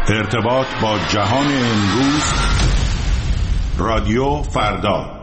ارتباط با جهان امروز، رادیو فردا.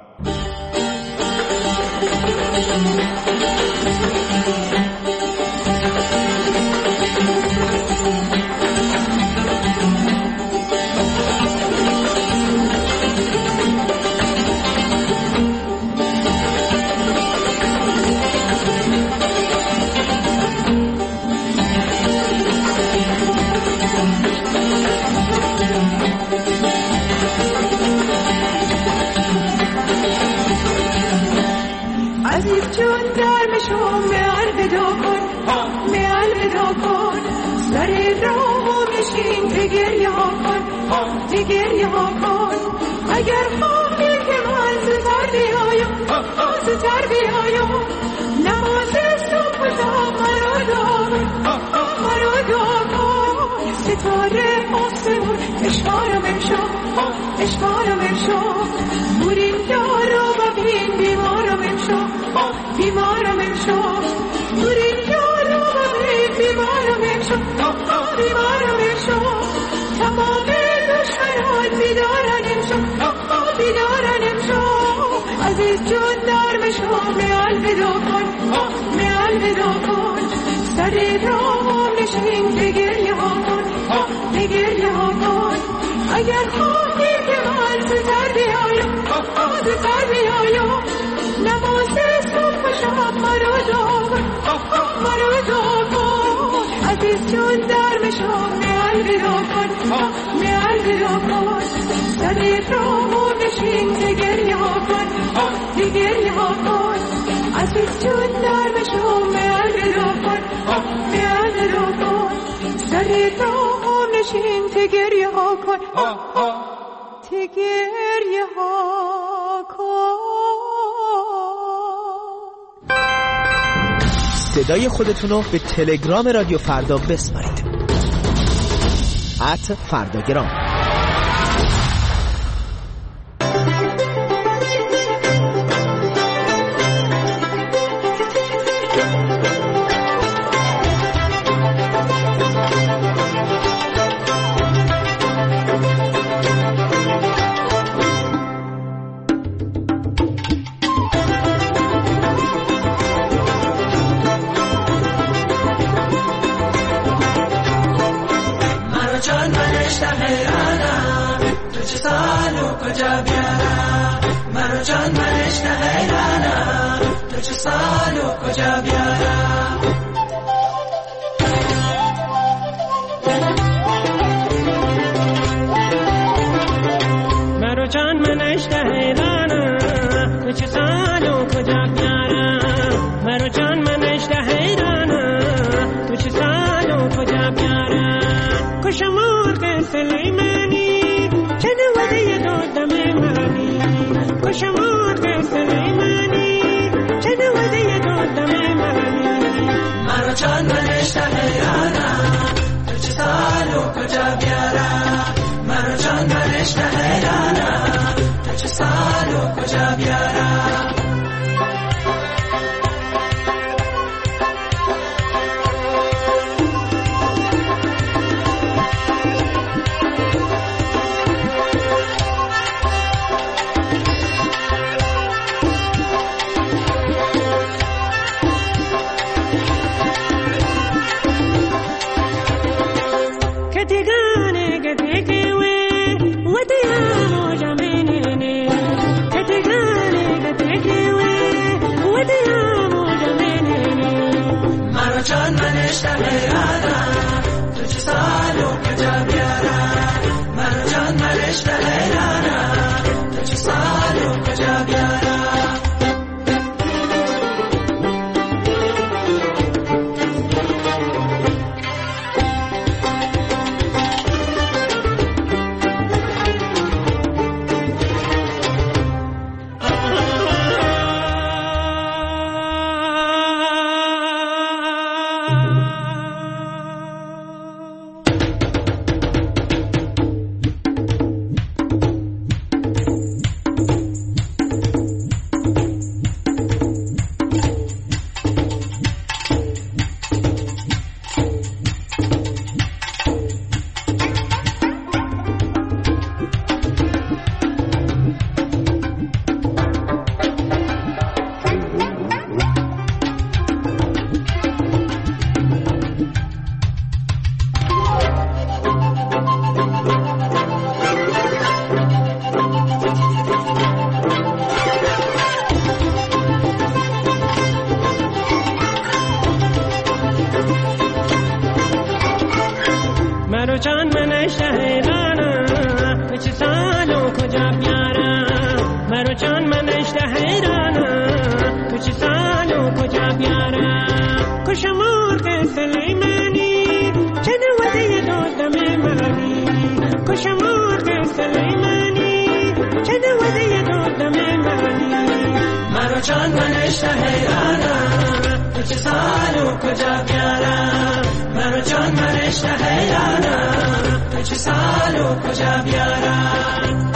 عزیز جون درمشون میال ودا کن، میال ودا کن، سر راه میشین تگریه ها کن، تگریه ها کن. اگر خواهی که من زودتر بیایم، زودتر بیایم، نماز صبح و شام مرا دعا کن. ستاره آسمون اشکارم امشب، اشکارم امشب، بریم یارو و بین بیمارم امشب، بیمارم امشب، بریم یارو و بین بیمارم امشب، بیمارم امشب. تمام دشمنان بیدارن امشب، بیدارن امشب. عزیز جون درمشون میال ودا کن، میال ودا کن، سر راه نشین بگریه ها کن، بگریه ها کن. اگر خواهی که من زودتر بیایم، زودتر بیایم، نماز صبح و شب مرا دعا کن، مرا دعا کن. عزیز جون درمشون میال ودا کن، میال ودا کن، سر راه نشین بگریه ها کن، بگریه ها کن. عزیز جون درمشون میال ودا کن، میال ودا کن، سر راه نشین تگریه ها کن، تگریه ها کن. صدای خودتونو به تلگرام رادیو فردا بسپارید. @فرداگرام. مرو جان من شهرانم تو چه سالو کجا بیارم مرو جان من شهرانم تو چه سالو کجا بیارم کشم مرغ سلیمانی چه دوده دادم منی کشم مرغ سلیمانی چه دوده دادم منی مرو جان من شهرانم تو چه سالو کجا بیارم مرو جان من شهرانم تو چه سالو کجا بیارم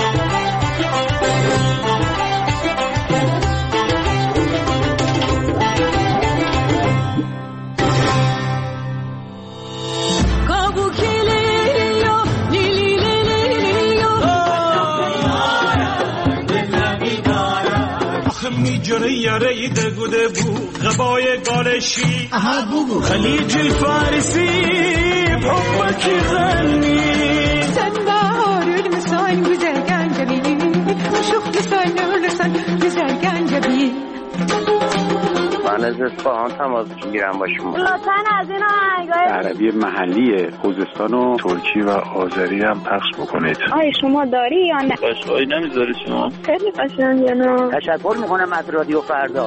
جنه یاره دگوده بو غبای گالشی خلیج الفارسی بحبك يغني سنبار المسان güzel gencebi شوخ لسان لسان güzel gencebi من از اصفهان تماس میگیرم با شما لطفاً از این آهنگای عربی محلی خوزستان و ترکی و آذری هم پخش بکنید. آی شما داری یا نه؟ باشهایی نمیذاری شما؟ خیلی قشنگه نه؟ تشکر میکنم از رادیو فردا.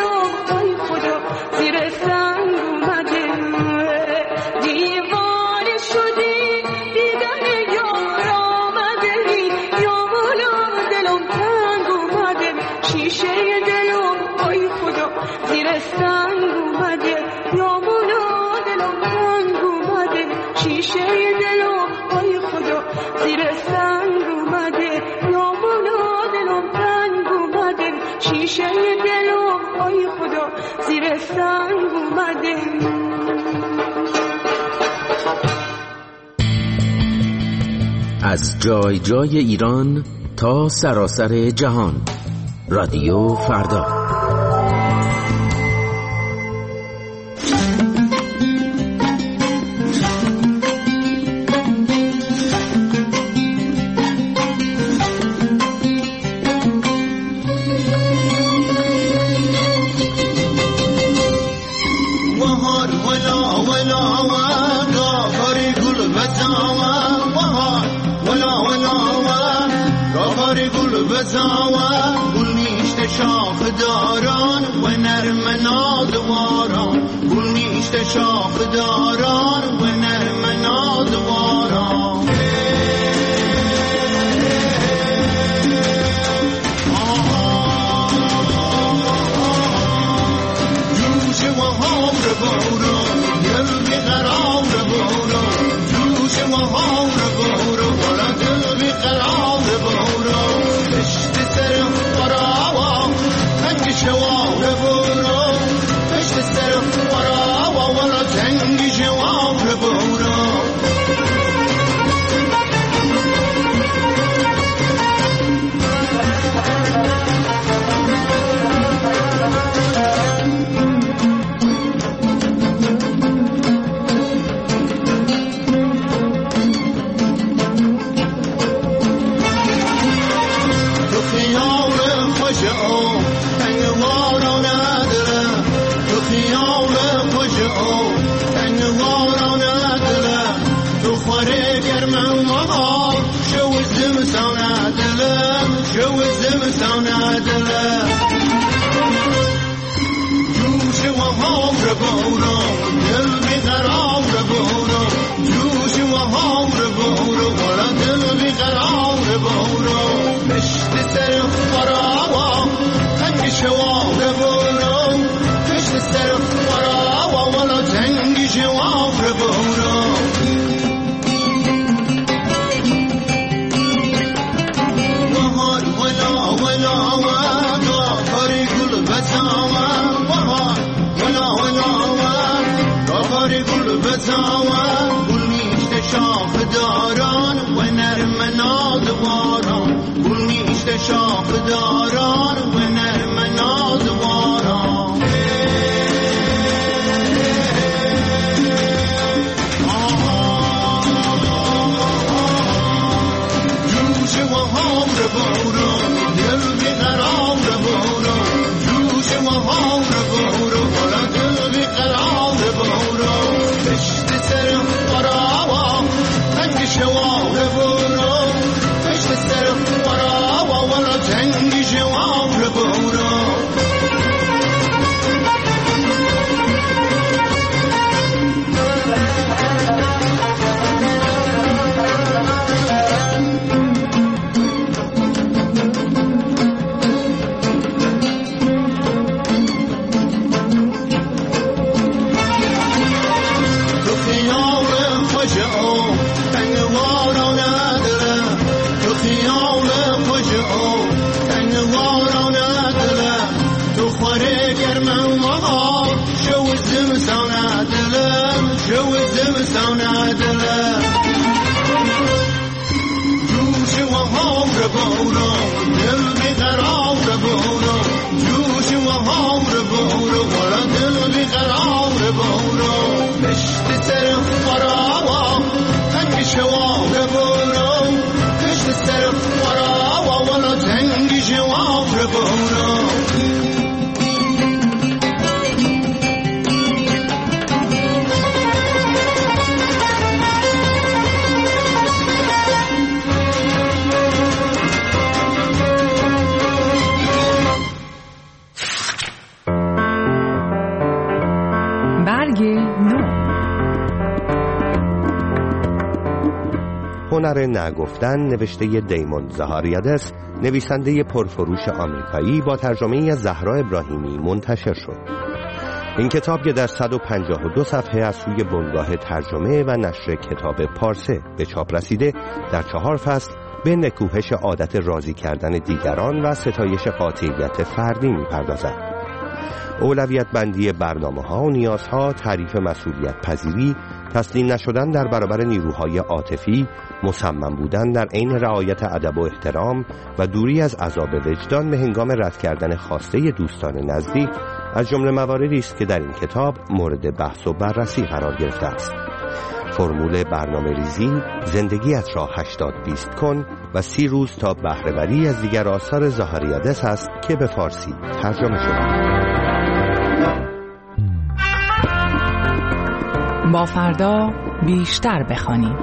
زیر سنگ اومده دیوار شیشه دلم ای خدا زیر سنگ اومده یا مولا دلم تنگ اومده شیشه دلم ای خدا زیر سنگ اومده. از جای جای ایران تا سراسر جهان، رادیو فردا. هنر نگفتن نوشته دیمون زهاریادس، نویسنده پرفروش آمریکایی، با ترجمه زهرا ابراهیمی منتشر شد. این کتاب که در 152 صفحه از سوی بنگاه ترجمه و نشر کتاب پارسه به چاپ رسیده، در 4 فصل به نکوهش عادت راضی کردن دیگران و ستایش قاطعیت فردی می‌پردازد. اولویت بندی برنامه‌ها و نیازها، تعریف مسئولیت پذیری، تسلیم نشدن در برابر نیروهای عاطفی، مصمم بودن در عین رعایت ادب و احترام و دوری از عذاب وجدان به هنگام رد کردن خواسته دوستان نزدیک از جمله مواردی است که در این کتاب مورد بحث و بررسی قرار گرفته است. فرمول برنامه‌ریزی، زندگیت را 80-20 کن و 30 روز تا بهره‌وری از دیگر آثار زاهریادس است که به فارسی ترجمه شده. با فردا بیشتر بخوانیم.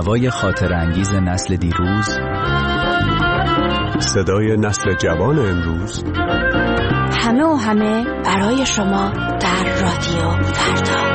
هوای خاطر انگیز نسل دیروز، صدای نسل جوان امروز، همه و همه برای شما در رادیو فردا.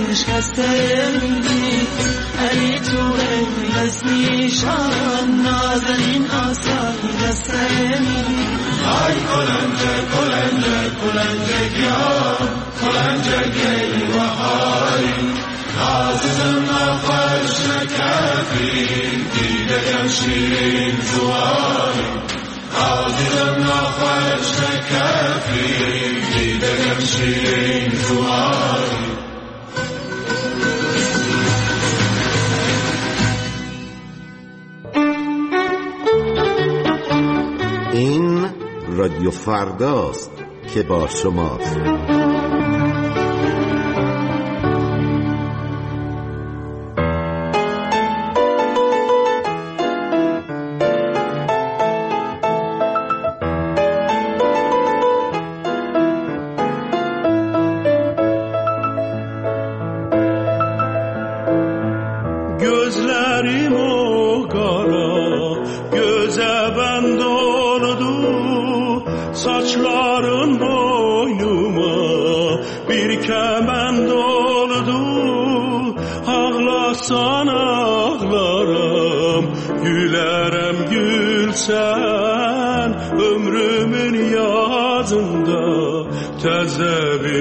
شکسته میگی علی تو دست نیشان نازنین آسانی دسته میگی ای کلنجه کلنجه کلنجه گیان کلنجه گی و حالی عزیزم نخوش نکفین دیدگم شیرین زواری عزیزم نخوش نکفین دیدگم شیرین زواری این رادیو فرداست که با شماست. Təzə bir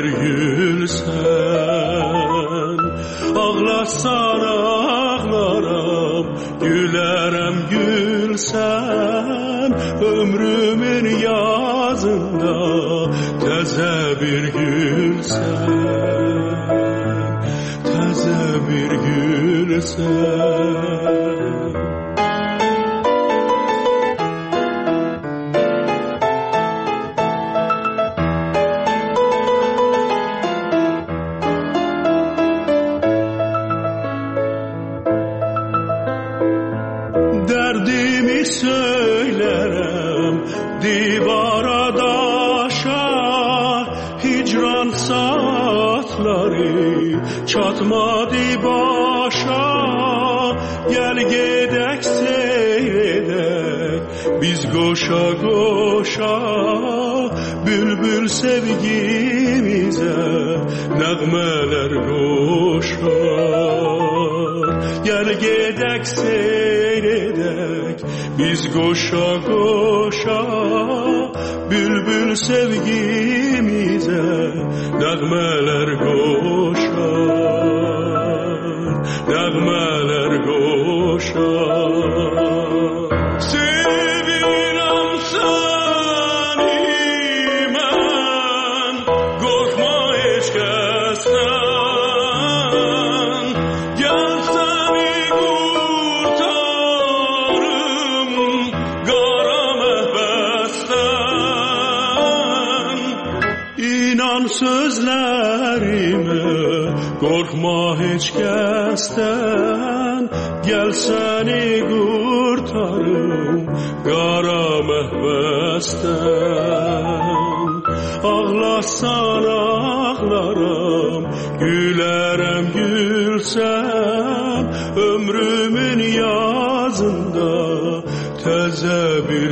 gülsən Ağlasan ağlaram Gülərəm gülsən Ömrümün yazında Təzə bir gülsən Təzə bir gülsən Çatmadı başa Gel gedək seyredək Biz qoşa qoşa Bülbül sevgimizə Nəğmələr qoşar Gel gedək seyredək Biz qoşa qoşa Bülbül sevgimizə Nəğmələr qoşar Nəğmələr qoşar Sevirəm səni mən Qorxma heç kəsdən Gəl səni qurtarım Qara məhbəsdən İnan sözlərimə Qorxma heç kəsdən Gəl səni qurtarım Qara məhbəsdən Ağlasan ağlaram Gülərəm gülsən Ömrümün yazında Təzə bir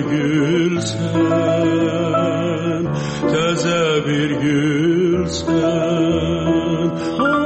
gülsən Təzə bir gülsən